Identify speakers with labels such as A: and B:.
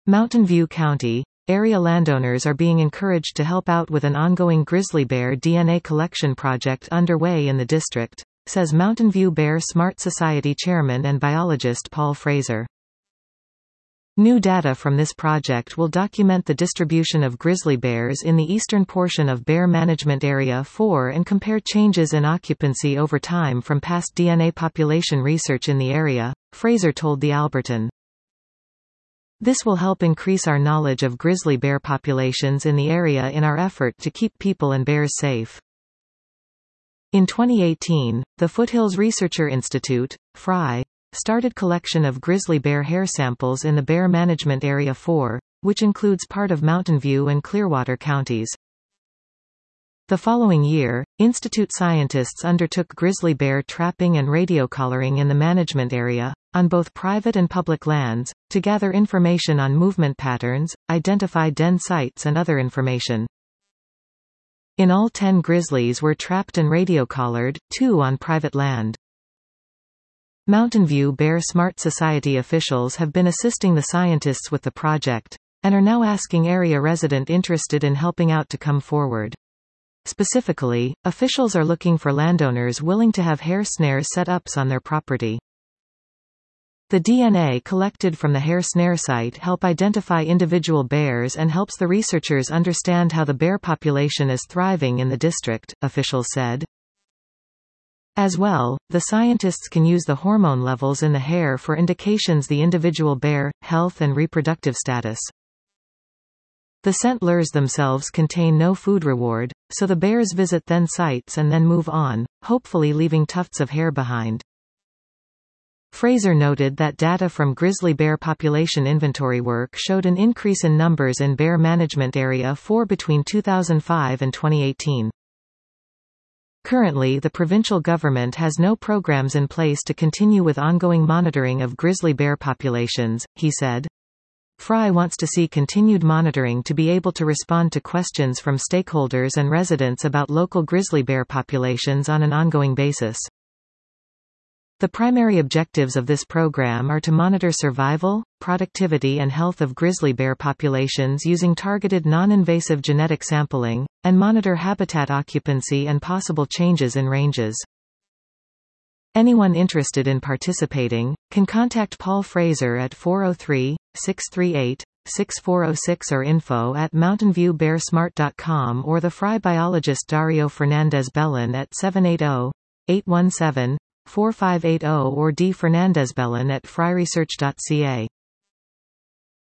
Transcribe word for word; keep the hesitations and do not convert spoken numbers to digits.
A: Mountain View County. Area landowners are being encouraged to help out with an ongoing grizzly bear D N A collection project underway in the district, says Mountain View Bear Smart Society chairman and biologist Paul Fraser. New data from this project will document the distribution of grizzly bears in the eastern portion of Bear Management Area four and compare changes in occupancy over time from past D N A population research in the area, Fraser told the Albertan. This will help increase our knowledge of grizzly bear populations in the area in our effort to keep people and bears safe. In twenty eighteen, the Foothills Researcher Institute, F R I, started collection of grizzly bear hair samples in the Bear Management Area four, which includes part of Mountain View and Clearwater counties. The following year, Institute scientists undertook grizzly bear trapping and radiocollaring in the management area, on both private and public lands, to gather information on movement patterns, identify den sites and other information. In all, ten grizzlies were trapped and radiocollared, two on private land. Mountain View Bear Smart Society officials have been assisting the scientists with the project, and are now asking area residents interested in helping out to come forward. Specifically, officials are looking for landowners willing to have hair snares set up on their property. The D N A collected from the hair snare site help identify individual bears and helps the researchers understand how the bear population is thriving in the district, officials said. As well, the scientists can use the hormone levels in the hair for indications the individual bear, health and reproductive status. The scent lures themselves contain no food reward, so the bears visit then sites and then move on, hopefully leaving tufts of hair behind. Fraser noted that data from grizzly bear population inventory work showed an increase in numbers in Bear Management Area four between two thousand five and twenty eighteen. Currently, the provincial government has no programs in place to continue with ongoing monitoring of grizzly bear populations, he said. F R I wants to see continued monitoring to be able to respond to questions from stakeholders and residents about local grizzly bear populations on an ongoing basis. The primary objectives of this program are to monitor survival, productivity and health of grizzly bear populations using targeted non-invasive genetic sampling, and monitor habitat occupancy and possible changes in ranges. Anyone interested in participating, can contact Paul Fraser at four oh three, six three eight, six four oh six or info at mountain view bear smart dot com or the F R I biologist Dario Fernandez Bellin at seven eight zero, eight one seven, four five eight zero or d fernandez bellin at f r i research dot c a.